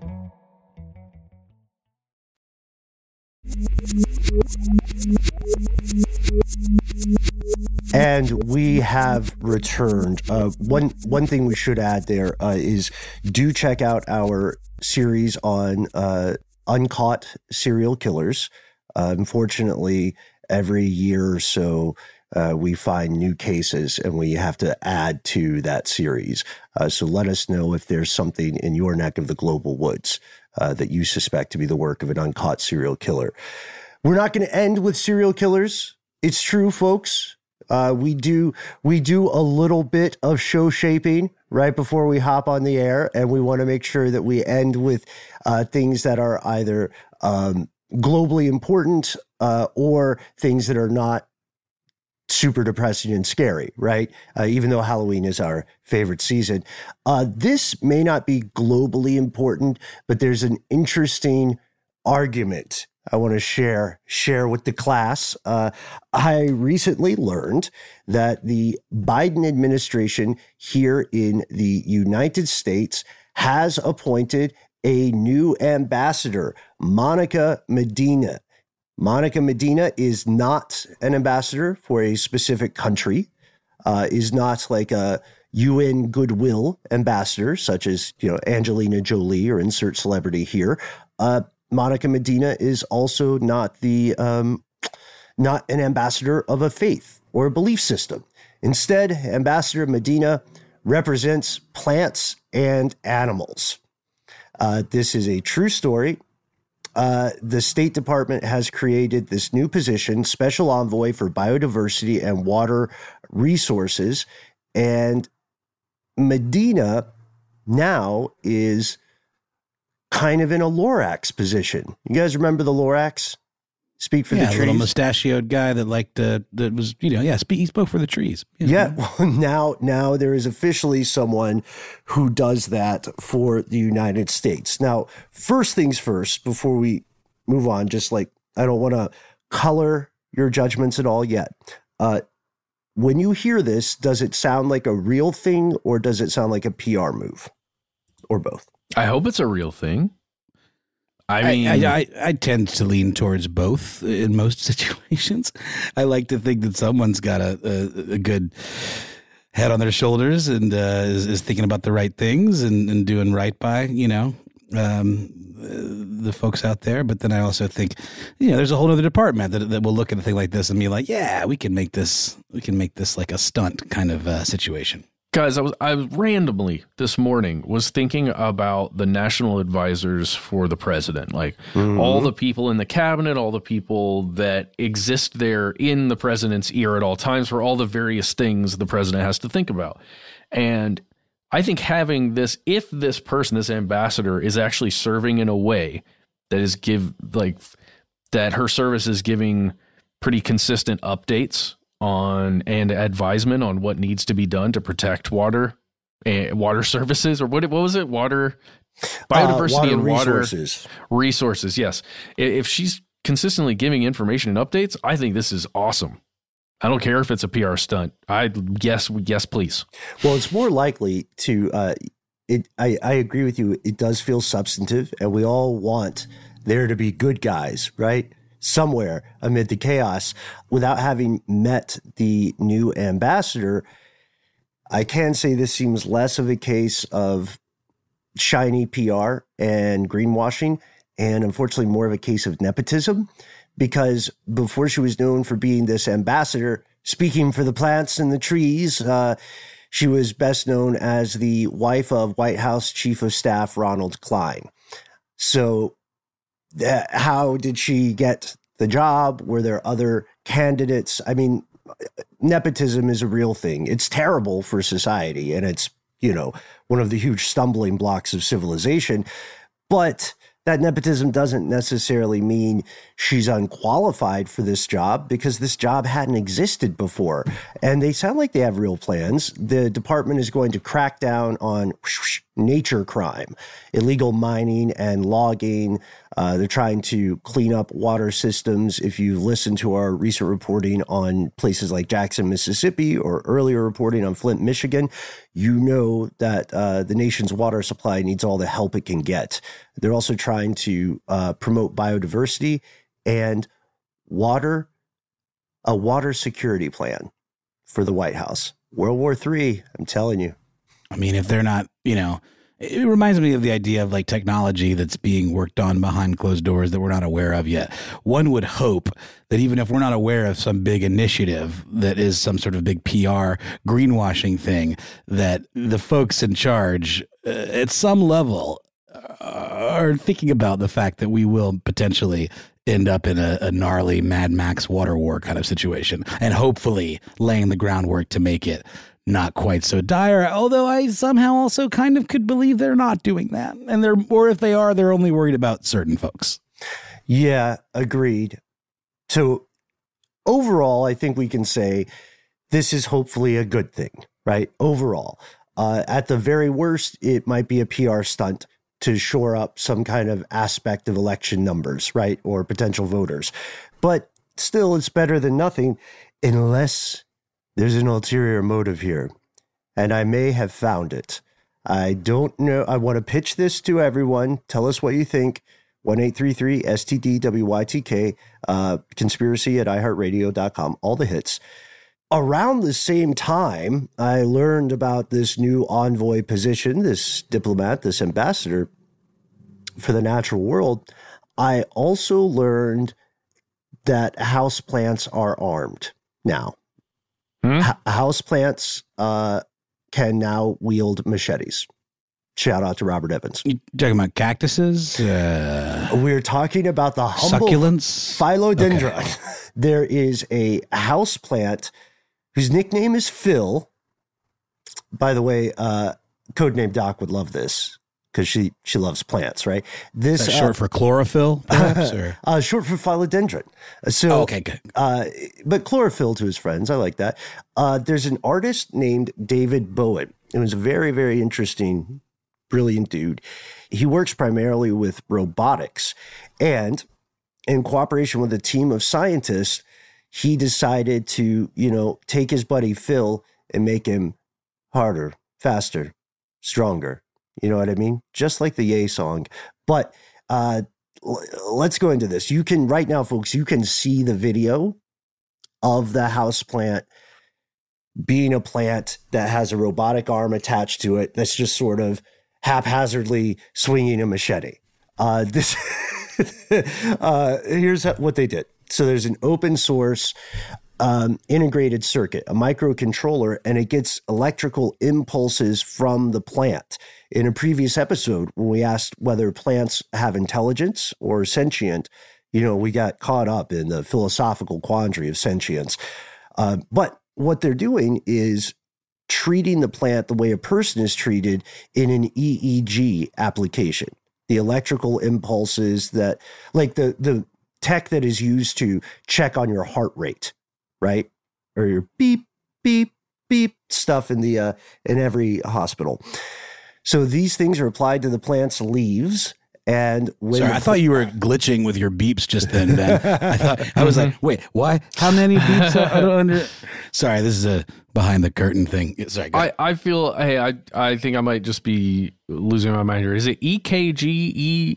Speaker 3: And we have returned. One thing we should add there is do check out our series on uncaught serial killers. Unfortunately, every year or so, we find new cases and we have to add to that series. So let us know if there's something in your neck of the global woods that you suspect to be the work of an uncaught serial killer. We're not going to end with serial killers. It's true, folks. We do a little bit of show shaping right before we hop on the air, and we want to make sure that we end with things that are either globally important or things that are not super depressing and scary, right? Even though Halloween is our favorite season. This may not be globally important, but there's an interesting argument I want to share with the class. I recently learned that the Biden administration here in the United States has appointed a new ambassador, Monica Medina. Monica Medina is not an ambassador for a specific country, is not like a UN goodwill ambassador, such as, Angelina Jolie or insert celebrity here. Monica Medina is also not not an ambassador of a faith or a belief system. Instead, Ambassador Medina represents plants and animals. This is a true story. The State Department has created this new position, Special Envoy for Biodiversity and Water Resources. And Medina now is kind of in a Lorax position. You guys remember the Lorax? speak for the trees.
Speaker 4: A little mustachioed guy that was, he spoke for the trees.
Speaker 3: Yeah. Well, now there is officially someone who does that for the United States. Now, first things first, before we move on, just like I don't want to color your judgments at all yet. When you hear this, does it sound like a real thing or does it sound like a PR move, or both?
Speaker 5: I hope it's a real thing. I mean,
Speaker 4: I tend to lean towards both in most situations. I like to think that someone's got a good head on their shoulders and is thinking about the right things and doing right by, the folks out there. But then I also think, there's a whole other department that will look at a thing like this and be like, yeah, we can make this like a stunt kind of situation.
Speaker 5: Guys, I was randomly this morning was thinking about the national advisors for the president, like all the people in the cabinet, all the people that exist there in the president's ear at all times for all the various things the president has to think about. And I think having this, if this person, this ambassador, is actually serving in a way that is that her service is giving pretty consistent updates on and advisement on what needs to be done to protect water services, or what was it? Water, biodiversity and water resources. Yes. If she's consistently giving information and updates, I think this is awesome. I don't care if it's a PR stunt. Yes, please.
Speaker 3: Well, it's more likely to, I agree with you. It does feel substantive, and we all want there to be good guys, right? Somewhere amid the chaos. Without having met the new ambassador, I can say this seems less of a case of shiny PR and greenwashing, and unfortunately more of a case of nepotism, because before she was known for being this ambassador, speaking for the plants and the trees, she was best known as the wife of White House Chief of Staff Ronald Klein. So how did she get the job? Were there other candidates? I mean, nepotism is a real thing. It's terrible for society, and it's, one of the huge stumbling blocks of civilization. But that nepotism doesn't necessarily mean she's unqualified for this job, because this job hadn't existed before. And they sound like they have real plans. The department is going to crack down on nature crime, illegal mining and logging. They're trying to clean up water systems. If you listen to our recent reporting on places like Jackson, Mississippi, or earlier reporting on Flint, Michigan, you know that the nation's water supply needs all the help it can get. They're also trying to promote biodiversity and a water security plan for the White House. World War III, I'm telling you.
Speaker 4: I mean, if they're not, it reminds me of the idea of like technology that's being worked on behind closed doors that we're not aware of yet. One would hope that even if we're not aware of some big initiative that is some sort of big PR greenwashing thing, that the folks in charge at some level are thinking about the fact that we will potentially end up in a gnarly Mad Max water war kind of situation, and hopefully laying the groundwork to make it not quite so dire, although I somehow also kind of could believe they're not doing that. Or if they are, they're only worried about certain folks.
Speaker 3: Yeah, agreed. So overall, I think we can say this is hopefully a good thing, right? Overall, at the very worst, it might be a PR stunt to shore up some kind of aspect of election numbers, right? Or potential voters. But still, it's better than nothing, unless there's an ulterior motive here, and I may have found it. I don't know. I want to pitch this to everyone. Tell us what you think. 1-833-STD-WYTK, conspiracy@iHeartRadio.com, all the hits. Around the same time, I learned about this new envoy position, this diplomat, this ambassador for the natural world. I also learned that houseplants are armed now. Houseplants can now wield machetes. Shout out to Robert Evans.
Speaker 4: You talking about cactuses?
Speaker 3: We're talking about the humble
Speaker 4: succulents?
Speaker 3: Philodendron.
Speaker 4: Okay.
Speaker 3: There is a houseplant whose nickname is Phil. By the way, Codename Doc would love this. because she loves plants, right? This
Speaker 4: short for chlorophyll, perhaps, or
Speaker 3: short for philodendron. So
Speaker 4: okay, good.
Speaker 3: But chlorophyll to his friends, I like that. There's an artist named David Bowen. It was a very, very interesting, brilliant dude. He works primarily with robotics, and in cooperation with a team of scientists, he decided to, take his buddy Phil and make him harder, faster, stronger. You know what I mean? Just like the Ye song. But let's go into this. You can, right now, folks, you can see the video of the houseplant being a plant that has a robotic arm attached to it that's just sort of haphazardly swinging a machete. Here's what they did. So there's an open source integrated circuit, a microcontroller, and it gets electrical impulses from the plant. In a previous episode, when we asked whether plants have intelligence or sentient, we got caught up in the philosophical quandary of sentience. But what they're doing is treating the plant the way a person is treated in an EEG application. The electrical impulses that, like the tech that is used to check on your heart rate, right? Or your beep, beep, beep stuff in every hospital. So these things are applied to the plant's leaves. And when
Speaker 4: I thought you were glitching with your beeps just then, Ben. I was like, wait, why? How many beeps? I don't Sorry, this is a behind the curtain thing. Sorry.
Speaker 5: I feel, I think I might just be losing my mind here. Is it EKG,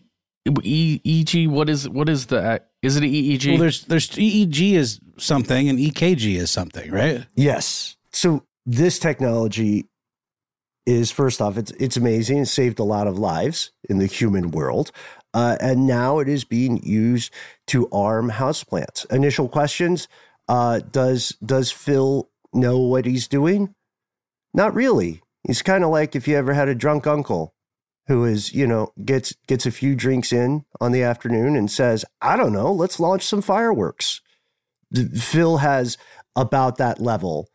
Speaker 5: EEG? What is the? Is it an EEG?
Speaker 4: Well, there's EEG is something and EKG is something, right?
Speaker 3: Yes. So this technology is, first off, it's amazing. It saved a lot of lives in the human world. And now it is being used to arm houseplants. Initial questions, does Phil know what he's doing? Not really. He's kind of like if you ever had a drunk uncle who is, gets a few drinks in on the afternoon and says, I don't know, let's launch some fireworks. Phil has about that level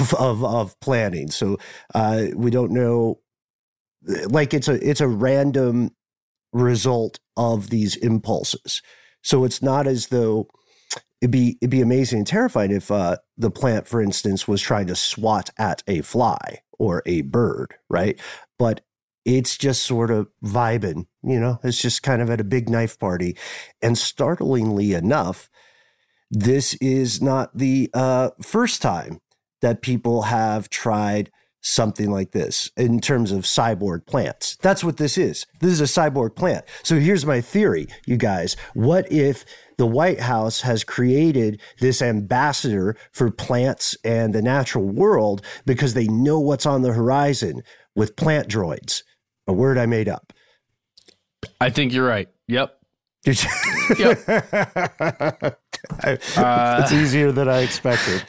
Speaker 3: of planning. So we don't know, like it's a random result of these impulses. So it's not as though it'd be amazing and terrifying if the plant, for instance, was trying to swat at a fly or a bird, right? But it's just sort of vibing, it's just kind of at a big knife party. And startlingly enough, this is not the first time that people have tried something like this in terms of cyborg plants. That's what this is. This is a cyborg plant. So here's my theory, you guys. What if the White House has created this ambassador for plants and the natural world because they know what's on the horizon with plant droids? A word I made up.
Speaker 5: I think you're right. Yep.
Speaker 3: Yep. It's easier than I expected.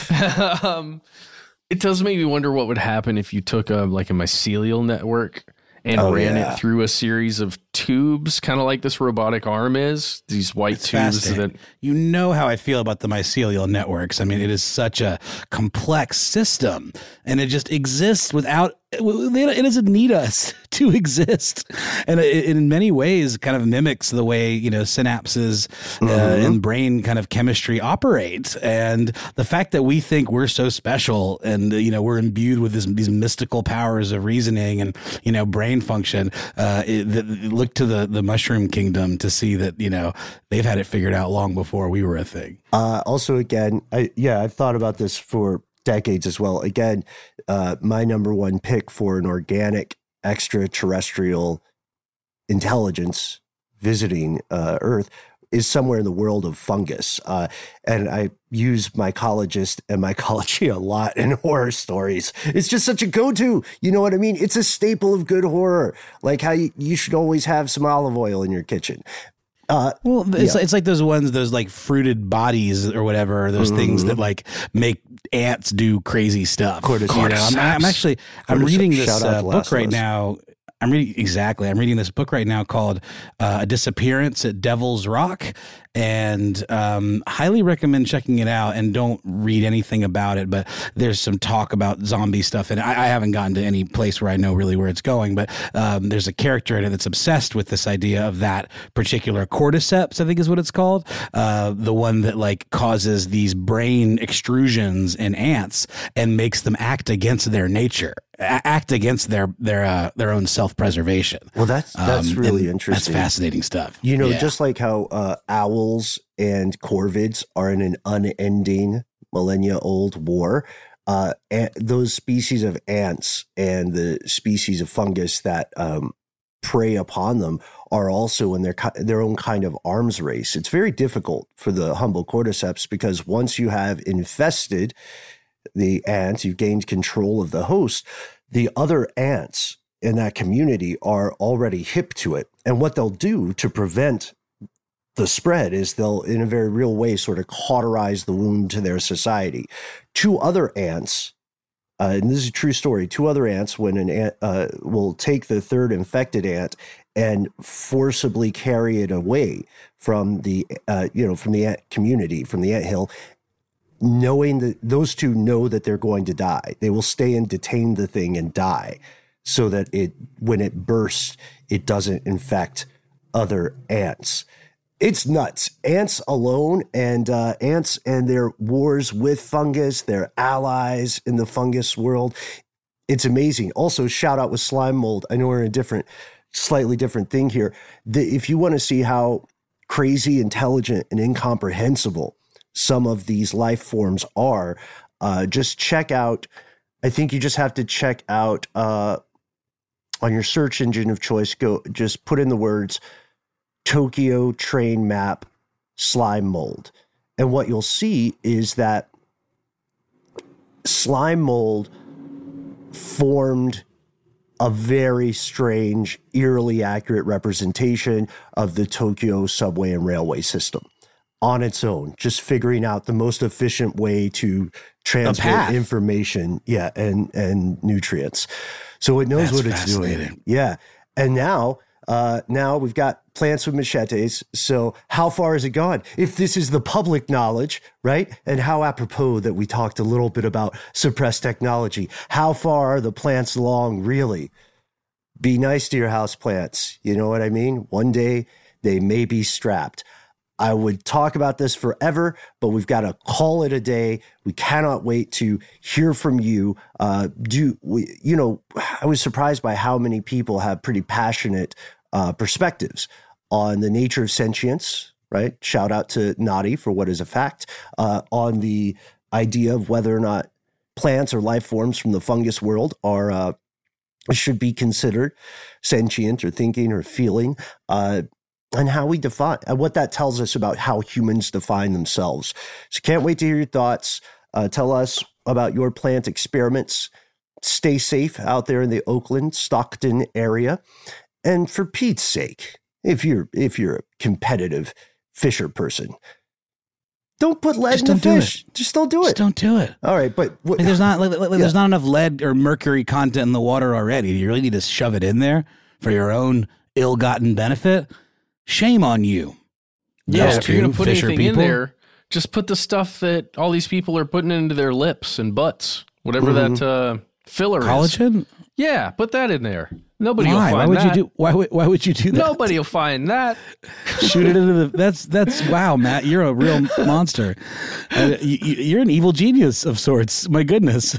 Speaker 5: It does make me wonder what would happen if you took a mycelial network and ran it through a series of tubes, kind of like this robotic arm is. These white tubes that
Speaker 4: how I feel about the mycelial networks. I mean, it is such a complex system, and it just exists without. It doesn't need us to exist, and it in many ways kind of mimics the way synapses and brain kind of chemistry operate. And the fact that we think we're so special and we're imbued with these mystical powers of reasoning and brain function. Look to the mushroom kingdom to see that they've had it figured out long before we were a thing.
Speaker 3: Also, again, I've thought about this for decades as well. Again, my number one pick for an organic extraterrestrial intelligence visiting Earth is somewhere in the world of fungus. And I use mycologist and mycology a lot in horror stories. It's just such a go-to. You know what I mean? It's a staple of good horror. Like how you should always have some olive oil in your kitchen.
Speaker 4: It's like those ones, those like fruited bodies or whatever, those things that like make ants do crazy stuff. I'm reading this book right now. I'm reading this book right now called A Disappearance at Devil's Rock. and highly recommend checking it out. And don't read anything about it, but there's some talk about zombie stuff, and I haven't gotten to any place where I know really where it's going, but there's a character in it that's obsessed with this idea of that particular cordyceps, I think is what it's called, the one that like causes these brain extrusions in ants and makes them act against their nature, act against their own self-preservation.
Speaker 3: Well, that's really interesting.
Speaker 4: That's fascinating stuff.
Speaker 3: You know, just like how owls and corvids are in an unending millennia-old war, those species of ants and the species of fungus that prey upon them are also in their own kind of arms race. It's very difficult for the humble cordyceps because once you have infested the ants, you've gained control of the host, the other ants in that community are already hip to it. And what they'll do to prevent the spread is they'll, in a very real way, sort of cauterize the wound to their society. Two other ants, and this is a true story, two other ants, when an ant will take the third infected ant and forcibly carry it away from the ant community, from the anthill, knowing that those two know that they're going to die. They will stay and detain the thing and die so that when it bursts, it doesn't infect other ants. It's nuts. Ants alone and ants and their wars with fungus, their allies in the fungus world. It's amazing. Also, shout out with slime mold. I know we're in a slightly different thing here. If you want to see how crazy, intelligent, and incomprehensible some of these life forms are, just check out, I think you just have to check out on your search engine of choice, just put in the words Tokyo train map slime mold. And what you'll see is that slime mold formed a very strange, eerily accurate representation of the Tokyo subway and railway system on its own, just figuring out the most efficient way to transmit information, and nutrients. So it knows what it's doing. Yeah. And now we've got plants with machetes. So how far has it gone? If this is the public knowledge, right? And how apropos that we talked a little bit about suppressed technology. How far are the plants along, really? Be nice to your house plants. You know what I mean? One day they may be strapped. I would talk about this forever, but we've got to call it a day. We cannot wait to hear from you. I was surprised by how many people have pretty passionate perspectives on the nature of sentience, right? Shout out to Nadi for what is a fact, on the idea of whether or not plants or life forms from the fungus world should be considered sentient or thinking or feeling, and how we define, what that tells us about how humans define themselves. So can't wait to hear your thoughts. Tell us about your plant experiments. Stay safe out there in the Oakland, Stockton area. And for Pete's sake, if you're a competitive fisher person, don't put lead in the fish. Just don't do it.
Speaker 4: Just don't do it.
Speaker 3: All right, but
Speaker 4: there's not there's not enough lead or mercury content in the water already. You really need to shove it in there for your own ill-gotten benefit. Shame on you.
Speaker 5: Yeah, if you're going to put anything in there, just put the stuff that all these people are putting into their lips and butts, whatever that filler is.
Speaker 4: Collagen?
Speaker 5: Yeah, put that in there. Nobody will find
Speaker 4: that. Why would you do that?
Speaker 5: Nobody will find that.
Speaker 4: Shoot it into the. That's wow, Matt. You're a real monster. You're an evil genius of sorts. My goodness.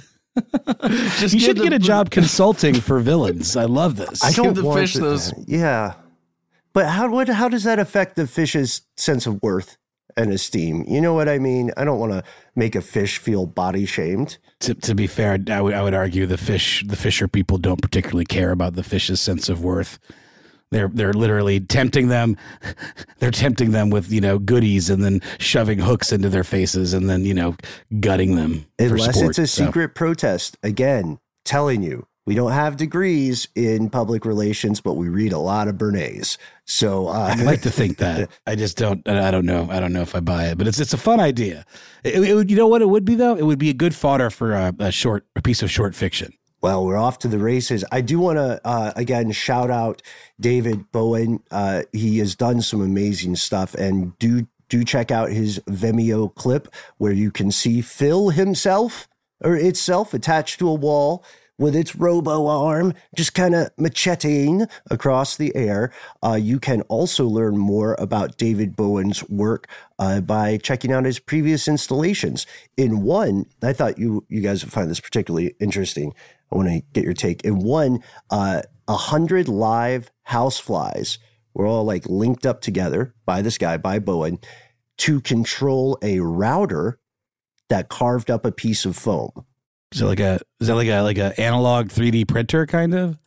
Speaker 4: You should get a job consulting for villains. I love this.
Speaker 3: I don't
Speaker 5: give the fish those.
Speaker 3: Yeah. But how does that affect the fish's sense of worth and esteem? You know what I mean? I don't want to make a fish feel body shamed.
Speaker 4: To be fair, I would argue the fisher people don't particularly care about the fish's sense of worth. They're literally tempting them. They're tempting them with, goodies and then shoving hooks into their faces and then, gutting them.
Speaker 3: Unless it's a secret protest. Again, telling you. We don't have degrees in public relations, but we read a lot of Bernays. So
Speaker 4: I'd like to think that. I just don't. I don't know. I don't know if I buy it, but it's a fun idea. It would, you know what it would be though? It would be a good fodder for a piece of short fiction.
Speaker 3: Well, we're off to the races. I do want to again shout out David Bowen. He has done some amazing stuff, and do do check out his Vimeo clip where you can see Phil himself or itself attached to a wall with its robo arm, just kind of macheting across the air. You can also learn more about David Bowen's work by checking out his previous installations. In one, I thought you guys would find this particularly interesting. I want to get your take. In one, 100 live houseflies were all like linked up together by this guy, by Bowen, to control a router that carved up a piece of foam.
Speaker 4: Is that like a analog 3D printer kind of?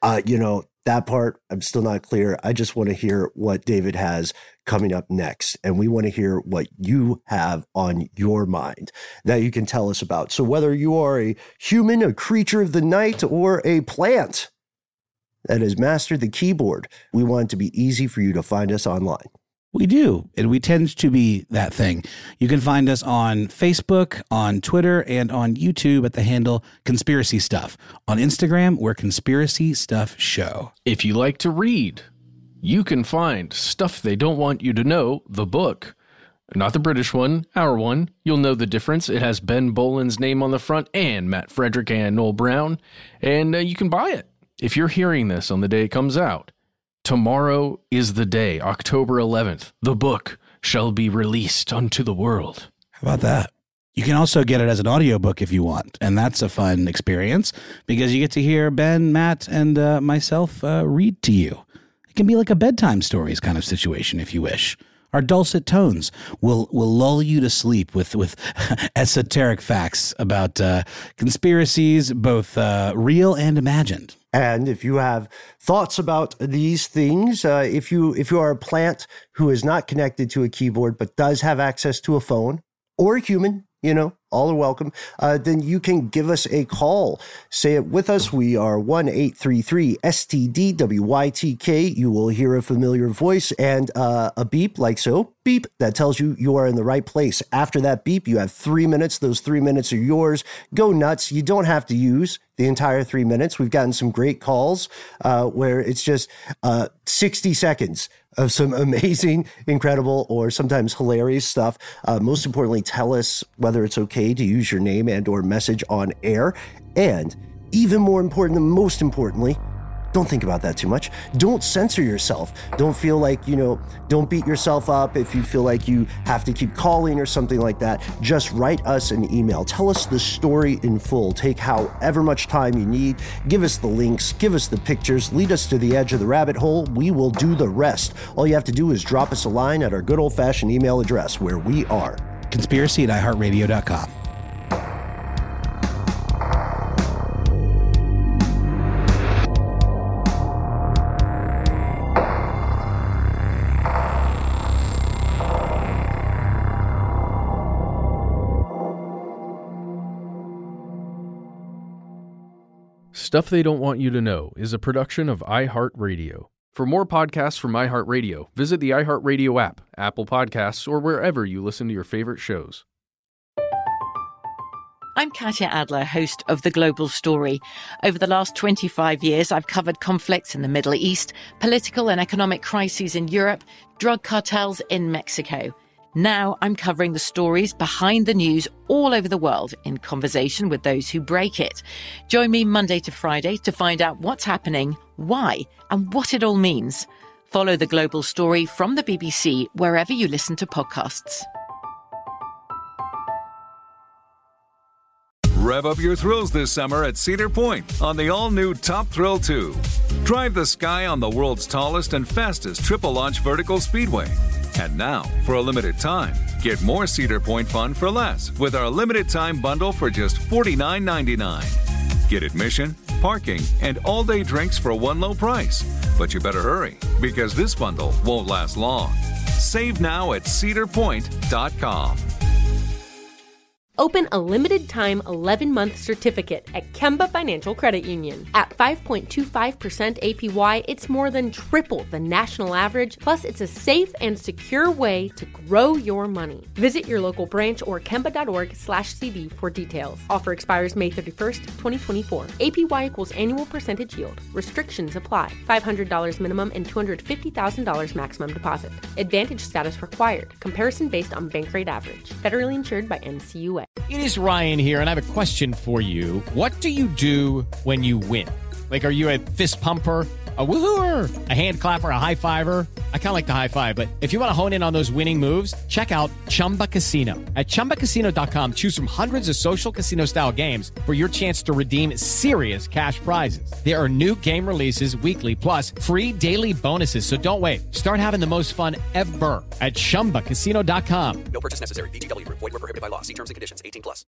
Speaker 3: That part I'm still not clear. I just want to hear what David has coming up next, and we want to hear what you have on your mind that you can tell us about. So whether you are a human, a creature of the night, or a plant that has mastered the keyboard, we want it to be easy for you to find us online.
Speaker 4: We do, and we tend to be that thing. You can find us on Facebook, on Twitter, and on YouTube at the handle Conspiracy Stuff. On Instagram, we're Conspiracy Stuff Show.
Speaker 5: If you like to read, you can find Stuff They Don't Want You to Know, the book. Not the British one, our one. You'll know the difference. It has Ben Boland's name on the front and Matt Frederick and Noel Brown, and you can buy it if you're hearing this on the day it comes out. Tomorrow is the day, October 11th. The book shall be released unto the world.
Speaker 4: How about that? You can also get it as an audiobook if you want, and that's a fun experience because you get to hear Ben, Matt, and myself read to you. It can be like a bedtime stories kind of situation if you wish. Our dulcet tones will lull you to sleep with esoteric facts about conspiracies, both real and imagined.
Speaker 3: And if you have thoughts about these things, if you are a plant who is not connected to a keyboard but does have access to a phone, or a human, all are welcome, then you can give us a call. Say it with us. We are 1-833-STD-WYTK. You will hear a familiar voice and a beep like so. Beep. That tells you you are in the right place. After that beep, you have 3 minutes. Those 3 minutes are yours. Go nuts. You don't have to use the entire 3 minutes. We've gotten some great calls where it's just 60 seconds of some amazing, incredible, or sometimes hilarious stuff. Most importantly, tell us whether it's okay to use your name and or message on air. And even more important than most importantly, don't think about that too much. Don't censor yourself. Don't feel like, don't beat yourself up if you feel like you have to keep calling or something like that. Just write us an email. Tell us the story in full. Take however much time you need. Give us the links. Give us the pictures. Lead us to the edge of the rabbit hole. We will do the rest. All you have to do is drop us a line at our good old-fashioned email address where we are
Speaker 4: conspiracy@iheartradio.com.
Speaker 5: Stuff They Don't Want You to Know is a production of iHeartRadio. For more podcasts from iHeartRadio, visit the iHeartRadio app, Apple Podcasts, or wherever you listen to your favorite shows.
Speaker 1: I'm Katya Adler, host of The Global Story. Over the last 25 years, I've covered conflicts in the Middle East, political and economic crises in Europe, drug cartels in Mexico. Now I'm covering the stories behind the news all over the world in conversation with those who break it. Join me Monday to Friday to find out what's happening, why, and what it all means. Follow The Global Story from the BBC wherever you listen to podcasts.
Speaker 14: Rev up your thrills this summer at Cedar Point on the all-new Top Thrill 2. Drive the sky on the world's tallest and fastest triple-launch vertical speedway. And now, for a limited time, get more Cedar Point fun for less with our limited-time bundle for just $49.99. Get admission, parking, and all-day drinks for one low price. But you better hurry, because this bundle won't last long. Save now at cedarpoint.com.
Speaker 15: Open a limited-time 11-month certificate at Kemba Financial Credit Union. At 5.25% APY, it's more than triple the national average, plus it's a safe and secure way to grow your money. Visit your local branch or kemba.org/CD for details. Offer expires May 31st, 2024. APY equals annual percentage yield. Restrictions apply. $500 minimum and $250,000 maximum deposit. Advantage status required. Comparison based on bank rate average. Federally insured by NCUA.
Speaker 16: It is Ryan here, and I have a question for you. What do you do when you win? Like, are you a fist pumper, a woohooer, a hand clapper, a high fiver? I kind of like the high five, but if you want to hone in on those winning moves, check out Chumba Casino. At ChumbaCasino.com, choose from hundreds of social casino-style games for your chance to redeem serious cash prizes. There are new game releases weekly, plus free daily bonuses, so don't wait. Start having the most fun ever at ChumbaCasino.com.
Speaker 17: No purchase necessary. VGW. Void where prohibited by law. See terms and conditions. 18+.